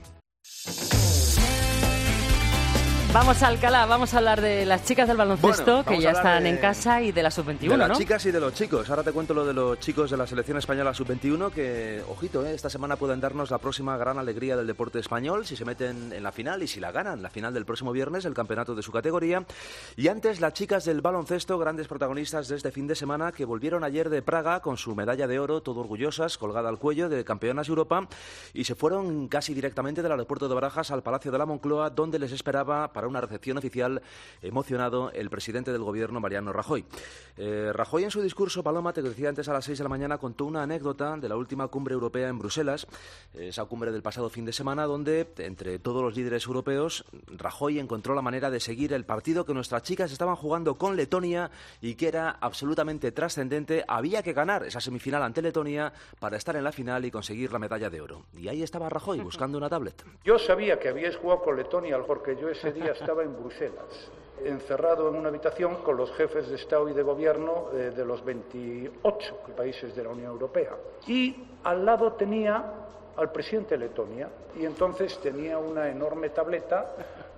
Vamos a Alcalá, vamos a hablar de las chicas del baloncesto, que ya están en casa, y de la sub-21, de las ¿no? chicas y de los chicos. Ahora te cuento lo de los chicos de la selección española sub-21, que, ojito, esta semana pueden darnos la próxima gran alegría del deporte español, si se meten en la final y si la ganan, la final del próximo viernes, el campeonato de su categoría. Y antes, las chicas del baloncesto, grandes protagonistas de este fin de semana, que volvieron ayer de Praga con su medalla de oro, todo orgullosas, colgada al cuello, de campeonas de Europa, y se fueron casi directamente del aeropuerto de Barajas al Palacio de la Moncloa, donde les esperaba para una recepción oficial emocionado el presidente del gobierno, Mariano Rajoy. Rajoy, en su discurso, Paloma, te decía antes, a las 6 de la mañana, contó una anécdota de la última cumbre europea en Bruselas, esa cumbre del pasado fin de semana, donde, entre todos los líderes europeos, Rajoy encontró la manera de seguir el partido que nuestras chicas estaban jugando con Letonia y que era absolutamente trascendente. Había que ganar esa semifinal ante Letonia para estar en la final y conseguir la medalla de oro. Y ahí estaba Rajoy, buscando una tablet. Yo sabía que habíais jugado con Letonia, porque yo ese día estaba en Bruselas, encerrado en una habitación con los jefes de Estado y de Gobierno de los 28 países de la Unión Europea. Y al lado tenía al presidente de Letonia, y entonces tenía una enorme tableta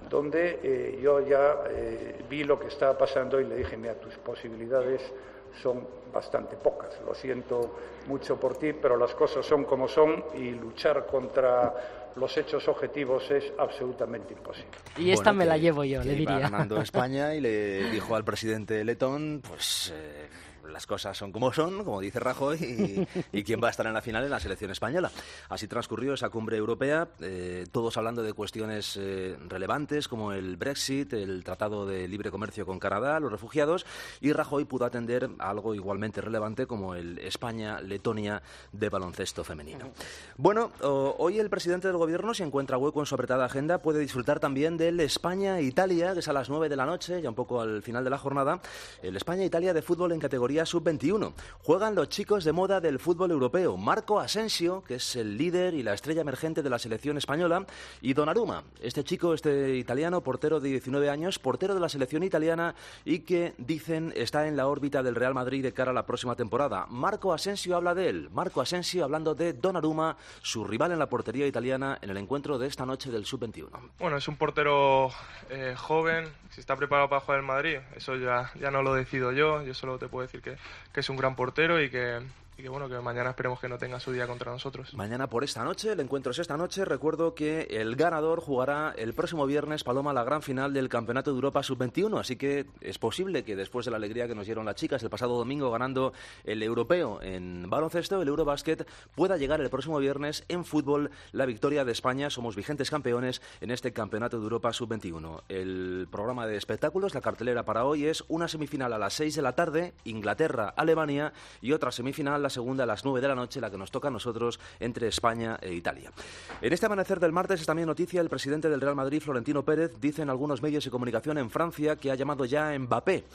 donde yo ya vi lo que estaba pasando y le dije: mira, tus posibilidades son bastante pocas, lo siento mucho por ti, pero las cosas son como son y luchar contra los hechos objetivos es absolutamente imposible. Y esta me la llevo yo, le diría. Iba ganando España y le dijo al presidente letón, pues las cosas son, como dice Rajoy, y quién va a estar en la final en la selección española. Así transcurrió esa cumbre europea, todos hablando de cuestiones relevantes como el Brexit, el Tratado de Libre Comercio con Canadá, los refugiados, y Rajoy pudo atender a algo igualmente relevante como el España-Letonia de baloncesto femenino. Bueno, hoy el presidente del gobierno, si encuentra hueco en su apretada agenda, puede disfrutar también del España-Italia, que es a las 9 de la noche, ya un poco al final de la jornada, el España-Italia de fútbol en categoría sub-21. Juegan los chicos de moda del fútbol europeo, Marco Asensio, que es el líder y la estrella emergente de la selección española, y Donnarumma, este italiano, portero de 19 años, portero de la selección italiana y que, dicen, está en la órbita del Real Madrid de cara a la próxima temporada. Marco Asensio habla de él, Marco Asensio hablando de Donnarumma, su rival en la portería italiana en el encuentro de esta noche del sub-21. Bueno, es un portero joven, si está preparado para jugar en Madrid, eso ya no lo decido yo solo te puedo decir que es un gran portero y que bueno, que mañana esperemos que no tenga su día contra nosotros. Mañana por esta noche, el encuentro es esta noche. Recuerdo que el ganador jugará el próximo viernes, Paloma, la gran final del Campeonato de Europa Sub-21, así que es posible que después de la alegría que nos dieron las chicas el pasado domingo ganando el europeo en baloncesto, el Eurobasket, pueda llegar el próximo viernes en fútbol la victoria de España. Somos vigentes campeones en este Campeonato de Europa Sub-21. El programa de espectáculos, la cartelera para hoy es una semifinal a las 6 de la tarde, Inglaterra-Alemania, y otra semifinal, la segunda a las 9 de la noche, la que nos toca a nosotros, entre España e Italia. En este amanecer del martes es también noticia el presidente del Real Madrid, Florentino Pérez, dice en algunos medios de comunicación en Francia que ha llamado ya a Mbappé.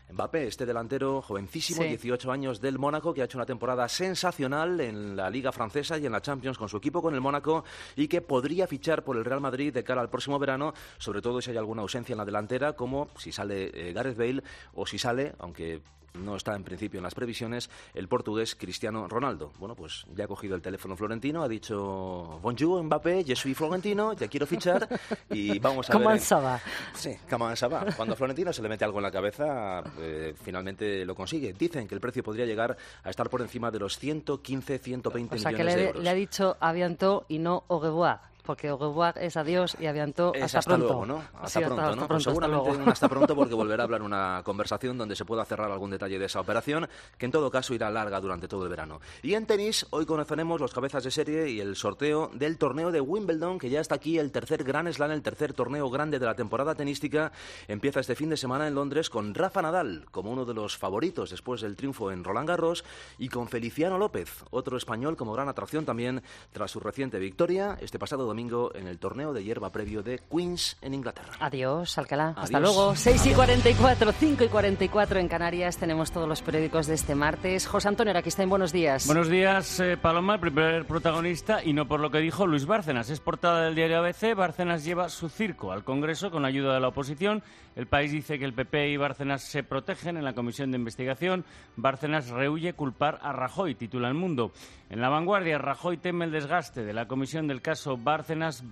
Mbappé, este delantero jovencísimo, Sí. 18 años, del Mónaco, que ha hecho una temporada sensacional en la Liga Francesa y en la Champions con su equipo, con el Mónaco, y que podría fichar por el Real Madrid de cara al próximo verano, sobre todo si hay alguna ausencia en la delantera, como si sale Gareth Bale o si sale, aunque no está en principio en las previsiones, el portugués Cristiano Ronaldo. Bueno, pues ya ha cogido el teléfono Florentino, ha dicho bonjour Mbappé, je suis Florentino, ya quiero fichar y vamos a ver... ¿Cómo va? Sí, comment ça va. Cuando a Florentino se le mete algo en la cabeza, finalmente lo consigue. Dicen que el precio podría llegar a estar por encima de los 115, 120 O sea, millones que de euros. le ha dicho a bientôt y no au revoir. Porque au revoir es adiós y a bientôt Es hasta pronto. luego, ¿no? Hasta Sí, pronto, ¿no? Pues pronto, seguramente hasta luego. un hasta pronto, porque volverá a hablar una conversación donde se pueda cerrar algún detalle de esa operación, que en todo caso irá larga durante todo el verano. Y en tenis, hoy conoceremos los cabezas de serie y el sorteo del torneo de Wimbledon, que ya está aquí, el tercer Grand Slam, el tercer torneo grande de la temporada tenística. Empieza este fin de semana en Londres con Rafa Nadal como uno de los favoritos después del triunfo en Roland Garros, y con Feliciano López, otro español como gran atracción también tras su reciente victoria este pasado domingo en el torneo de hierba previo de Queens en Inglaterra. Adiós, Alcalá. Hasta Adiós. luego. 6:44, 5:44 en Canarias. Tenemos todos los periódicos de este martes. José Antonio Araquistain, buenos días. Buenos días, Paloma, el primer protagonista, y no por lo que dijo Luis Bárcenas. Es portada del diario ABC. Bárcenas lleva su circo al Congreso con ayuda de la oposición. El País dice que el PP y Bárcenas se protegen en la comisión de investigación. Bárcenas rehúye culpar a Rajoy, titula El Mundo. En La Vanguardia, Rajoy teme el desgaste de la comisión del caso Bárcenas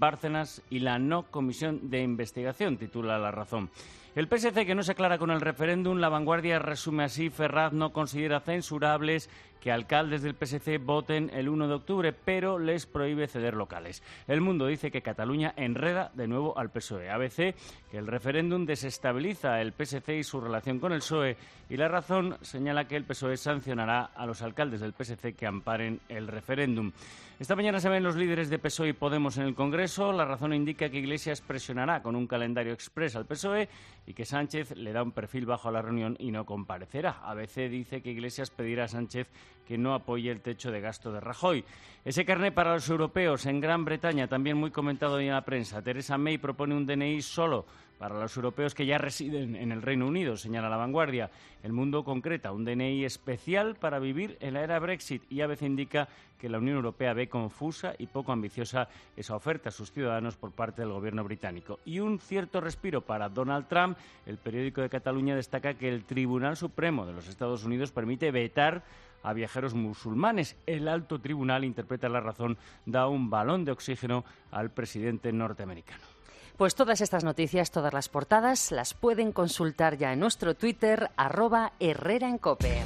y la no comisión de investigación, titula La Razón. El PSC, que no se aclara con el referéndum. La Vanguardia resume así: Ferraz no considera censurables que alcaldes del PSC voten el 1 de octubre, pero les prohíbe ceder locales. El Mundo dice que Cataluña enreda de nuevo al PSOE. ABC, que el referéndum desestabiliza el PSC y su relación con el PSOE. Y La Razón señala que el PSOE sancionará a los alcaldes del PSC que amparen el referéndum. Esta mañana se ven los líderes de PSOE y Podemos en el Congreso. La Razón indica que Iglesias presionará con un calendario exprés al PSOE y que Sánchez le da un perfil bajo a la reunión y no comparecerá. ABC dice que Iglesias pedirá a Sánchez que no apoye el techo de gasto de Rajoy. Ese carné para los europeos en Gran Bretaña, también muy comentado hoy en la prensa. Theresa May propone un DNI solo para los europeos que ya residen en el Reino Unido, señala La Vanguardia. El Mundo concreta un DNI especial para vivir en la era Brexit, y ABC indica que la Unión Europea ve confusa y poco ambiciosa esa oferta a sus ciudadanos por parte del gobierno británico. Y un cierto respiro para Donald Trump. El periódico de Cataluña destaca que el Tribunal Supremo de los Estados Unidos permite vetar a viajeros musulmanes. El alto tribunal, interpreta La Razón, da un balón de oxígeno al presidente norteamericano. Pues todas estas noticias, todas las portadas, las pueden consultar ya en nuestro Twitter, @HerreraEnCope.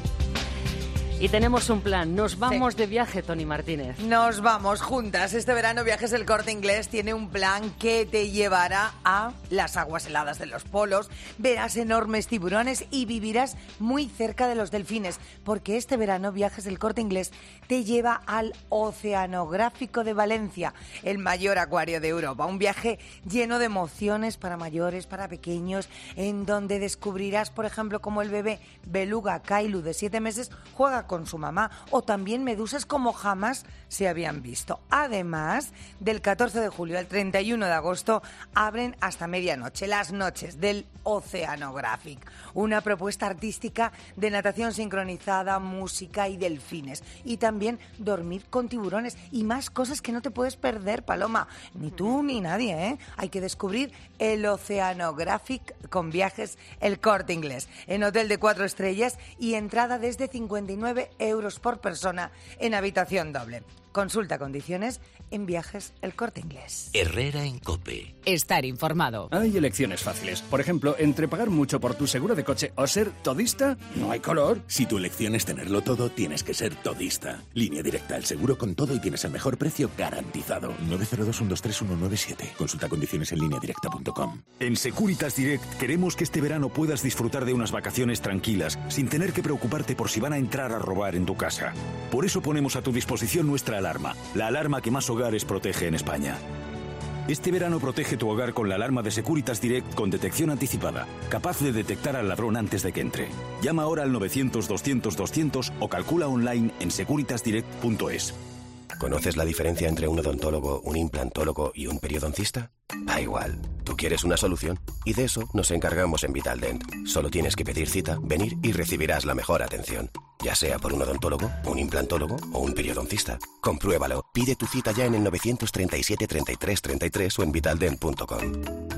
Y tenemos un plan. Nos vamos de viaje, Tony Martínez. Nos vamos juntas. Este verano Viajes El Corte Inglés tiene un plan que te llevará a las aguas heladas de los polos, verás enormes tiburones y vivirás muy cerca de los delfines, porque este verano Viajes El Corte Inglés te lleva al Oceanográfico de Valencia, el mayor acuario de Europa. Un viaje lleno de emociones para mayores, para pequeños, en donde descubrirás, por ejemplo, cómo el bebé beluga Kailu de 7 meses juega con su mamá, o también medusas como jamás se habían visto. Además, del 14 de julio al 31 de agosto abren hasta medianoche las noches del Oceanographic, una propuesta artística de natación sincronizada, música y delfines, y también dormir con tiburones y más cosas que no te puedes perder, Paloma, ni tú ni nadie, ¿eh? Hay que descubrir el Oceanographic con Viajes El Corte Inglés, en hotel de 4 estrellas y entrada desde 59 euros por persona en habitación doble. Consulta condiciones en Viajes El Corte Inglés. Herrera en COPE. Estar informado. Hay elecciones fáciles. Por ejemplo, entre pagar mucho por tu seguro de coche o ser todista, no hay color. Si tu elección es tenerlo todo, tienes que ser todista. Línea Directa, el seguro con todo y tienes el mejor precio garantizado. 902-123-197. Consulta condiciones en lineadirecta.com. En Securitas Direct queremos que este verano puedas disfrutar de unas vacaciones tranquilas, sin tener que preocuparte por si van a entrar a robar en tu casa. Por eso ponemos a tu disposición nuestra alarma, la alarma que más hogares protege en España. Este verano protege tu hogar con la alarma de Securitas Direct con detección anticipada, capaz de detectar al ladrón antes de que entre. Llama ahora al 900-200-200 o calcula online en securitasdirect.es. ¿Conoces la diferencia entre un odontólogo, un implantólogo y un periodoncista? Da igual. Tú quieres una solución y de eso nos encargamos en Vitaldent. Solo tienes que pedir cita, venir y recibirás la mejor atención. Ya sea por un odontólogo, un implantólogo o un periodoncista. Compruébalo. Pide tu cita ya en el 937 33 33 o en vitaldent.com.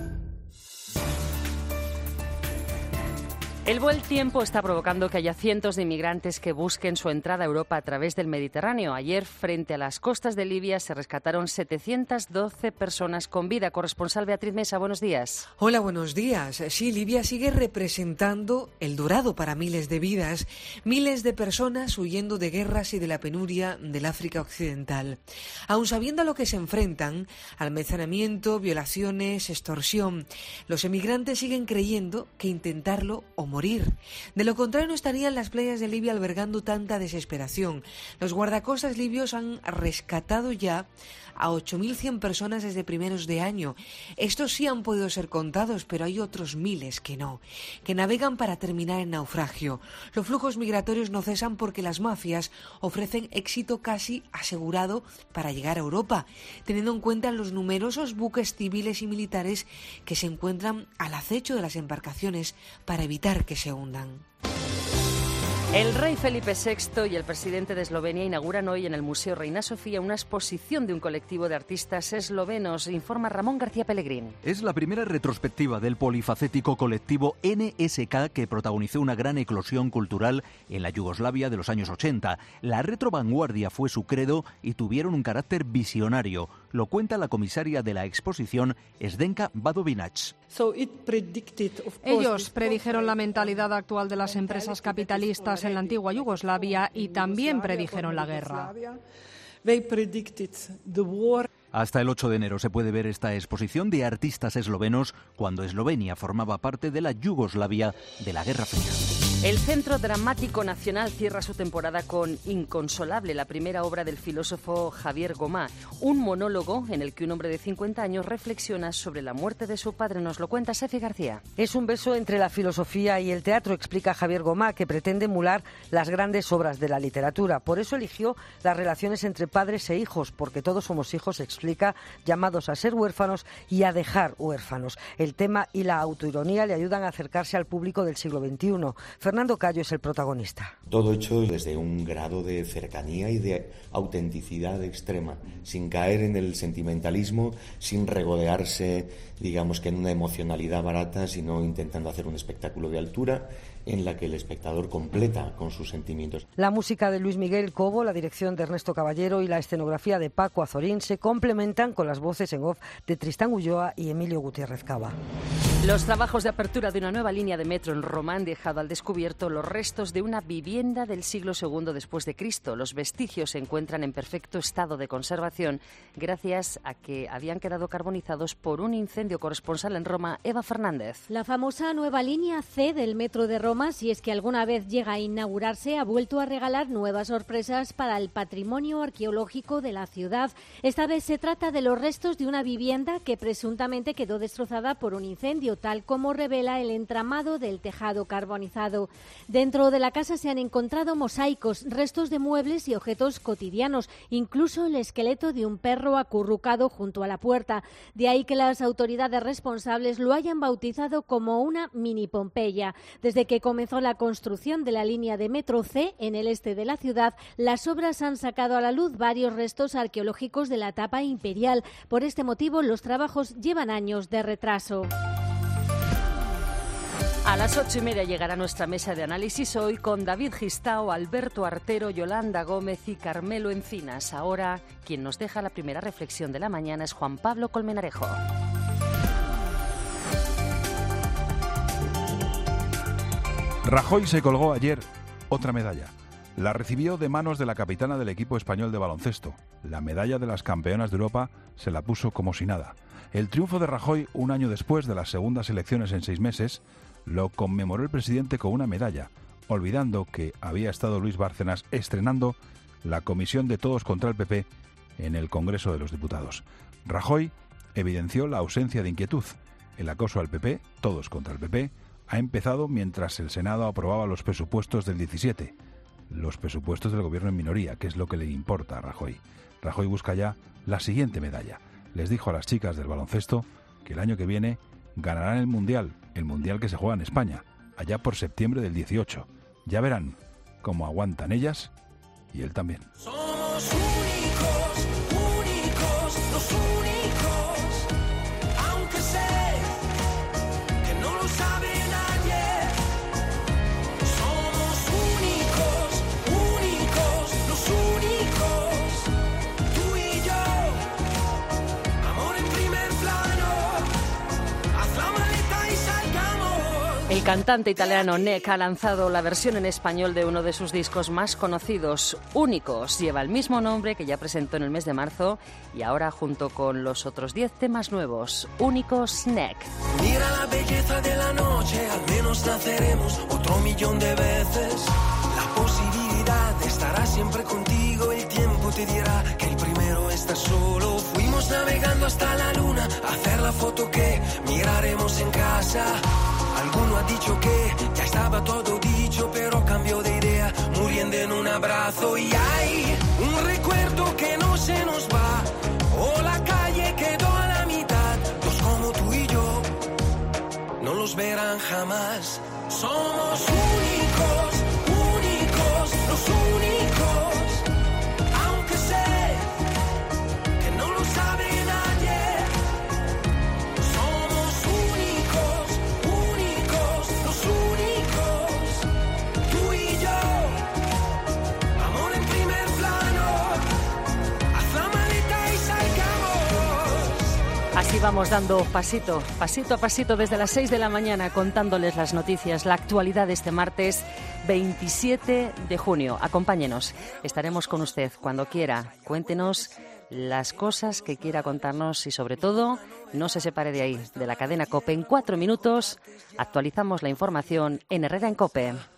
El buen tiempo está provocando que haya cientos de inmigrantes que busquen su entrada a Europa a través del Mediterráneo. Ayer, frente a las costas de Libia, se rescataron 712 personas con vida. Corresponsal Beatriz Mesa, buenos días. Hola, buenos días. Sí, Libia sigue representando el dorado para miles de vidas, miles de personas huyendo de guerras y de la penuria del África Occidental. Aun sabiendo a lo que se enfrentan, almacenamiento, violaciones, extorsión, los emigrantes siguen creyendo que intentarlo o morir. De lo contrario, no estarían las playas de Libia albergando tanta desesperación. Los guardacostas libios han rescatado ya a 8.100 personas desde primeros de año. Estos sí han podido ser contados, pero hay otros miles que no, que navegan para terminar en naufragio. Los flujos migratorios no cesan porque las mafias ofrecen éxito casi asegurado para llegar a Europa, teniendo en cuenta los numerosos buques civiles y militares que se encuentran al acecho de las embarcaciones para evitar que se hundan. El rey Felipe VI y el presidente de Eslovenia inauguran hoy en el Museo Reina Sofía una exposición de un colectivo de artistas eslovenos, informa Ramón García Pellegrín. Es la primera retrospectiva del polifacético colectivo NSK que protagonizó una gran eclosión cultural en la Yugoslavia de los años 80. La retrovanguardia fue su credo y tuvieron un carácter visionario. Lo cuenta la comisaria de la exposición, Zdenka Badovinac. Ellos predijeron la mentalidad actual de las empresas capitalistas en la antigua Yugoslavia y también predijeron la guerra. Hasta el 8 de enero se puede ver esta exposición de artistas eslovenos cuando Eslovenia formaba parte de la Yugoslavia de la Guerra Fría. El Centro Dramático Nacional cierra su temporada con Inconsolable, la primera obra del filósofo Javier Gomá, un monólogo en el que un hombre de 50 años reflexiona sobre la muerte de su padre. Nos lo cuenta Sefi García. Es un beso entre la filosofía y el teatro, explica Javier Gomá, que pretende emular las grandes obras de la literatura. Por eso eligió las relaciones entre padres e hijos, porque todos somos hijos, explica, llamados a ser huérfanos y a dejar huérfanos. El tema y la autoironía le ayudan a acercarse al público del siglo XXI. Fernando Cayo es el protagonista. Todo hecho desde un grado de cercanía y de autenticidad extrema, sin caer en el sentimentalismo, sin regodearse, digamos que en una emocionalidad barata, sino intentando hacer un espectáculo de altura en la que el espectador completa con sus sentimientos. La música de Luis Miguel Cobo, la dirección de Ernesto Caballero y la escenografía de Paco Azorín se complementan con las voces en off de Tristán Ulloa y Emilio Gutiérrez Cava. Los trabajos de apertura de una nueva línea de metro en Roma han dejado al descubierto los restos de una vivienda del siglo II después de Cristo. Los vestigios se encuentran en perfecto estado de conservación gracias a que habían quedado carbonizados por un incendio. Corresponsal en Roma, Eva Fernández. La famosa nueva línea C del metro de Roma, si es que alguna vez llega a inaugurarse, ha vuelto a regalar nuevas sorpresas para el patrimonio arqueológico de la ciudad. Esta vez se trata de los restos de una vivienda que presuntamente quedó destrozada por un incendio, tal como revela el entramado del tejado carbonizado. Dentro de la casa se han encontrado mosaicos, restos de muebles y objetos cotidianos, incluso el esqueleto de un perro acurrucado junto a la puerta. De ahí que las autoridades responsables lo hayan bautizado como una mini Pompeya. Desde que comenzó la construcción de la línea de metro C en el este de la ciudad, las obras han sacado a la luz varios restos arqueológicos de la etapa imperial. Por este motivo, los trabajos llevan años de retraso. A las 8:30 llegará nuestra mesa de análisis hoy con David Gistao, Alberto Artero, Yolanda Gómez y Carmelo Encinas. Ahora, quien nos deja la primera reflexión de la mañana es Juan Pablo Colmenarejo. Rajoy se colgó ayer otra medalla. La recibió de manos de la capitana del equipo español de baloncesto. La medalla de las campeonas de Europa se la puso como si nada. El triunfo de Rajoy, un año después de las segundas elecciones en 6 meses, lo conmemoró el presidente con una medalla, olvidando que había estado Luis Bárcenas estrenando la comisión de Todos contra el PP en el Congreso de los Diputados. Rajoy evidenció la ausencia de inquietud. El acoso al PP, Todos contra el PP, ha empezado mientras el Senado aprobaba los presupuestos del 17, los presupuestos del gobierno en minoría, que es lo que le importa a Rajoy. Rajoy busca ya la siguiente medalla. Les dijo a las chicas del baloncesto que el año que viene ganarán el Mundial que se juega en España, allá por septiembre del 18. Ya verán cómo aguantan ellas y él también. Somos únicos, los únicos, aunque sé que no lo sabe nadie. Somos únicos, los únicos, tú y yo, amor en primer plano, haz la maleta y salgamos. El cantante italiano Neck ha lanzado la versión en español de uno de sus discos más conocidos, Únicos. Lleva el mismo nombre que ya presentó en el mes de marzo y ahora junto con los otros 10 temas nuevos, Únicos Neck. Mira la belleza de la noche, al menos naceremos otro millón de veces. La posibilidad estará siempre contigo, el tiempo te dirá que el primero está solo. Fuimos navegando hasta la luna, a hacer la foto que miraremos en casa. Alguno ha dicho que ya estaba todo dicho, pero cambió de idea, muriendo en un abrazo. Y hay un recuerdo que no se nos va, o la calle quedó a la mitad. Dos como tú y yo no los verán jamás. Somos únicos, los únicos, aunque sé que no lo sabe nadie. Somos únicos, los únicos, tú y yo, amor en primer plano, haz la maleta y salgamos. Así vamos dando pasito a pasito desde las 6 de la mañana contándoles las noticias, la actualidad de este martes 27 de junio. Acompáñenos, estaremos con usted cuando quiera. Cuéntenos las cosas que quiera contarnos y sobre todo no se separe de ahí, de la cadena COPE. En 4 minutos actualizamos la información en Herrera en COPE.